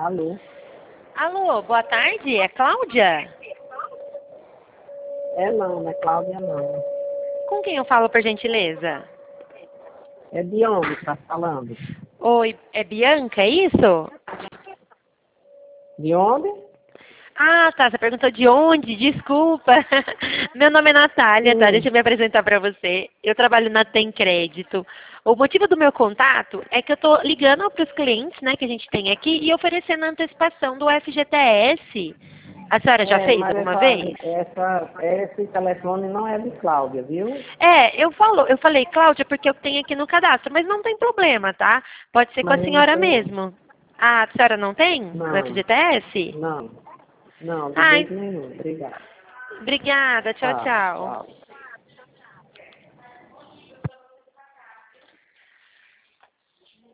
Alô? Alô, boa tarde, é Cláudia? Não é Cláudia não. Com quem eu falo, por gentileza? É de onde que tá falando? Oi, é Bianca, é isso? De onde? Ah, tá, você perguntou de onde? Desculpa. Meu nome é Natália, tá? Deixa eu me apresentar pra você. Eu trabalho na Tem Crédito. O motivo do meu contato é que eu tô ligando para os clientes, né, que a gente tem aqui e oferecendo a antecipação do FGTS. A senhora já fez Mas alguma vez? esse telefone não é de Cláudia, viu? Eu falei, Cláudia, porque eu tenho aqui no cadastro, mas não tem problema, tá? Pode ser com a Mas eu não senhora tenho. mesmo. Ah, a senhora não tem o Não, FGTS? não, não, de Ai, jeito nenhum. Obrigado. obrigada, tchau, Tá, tchau. tchau.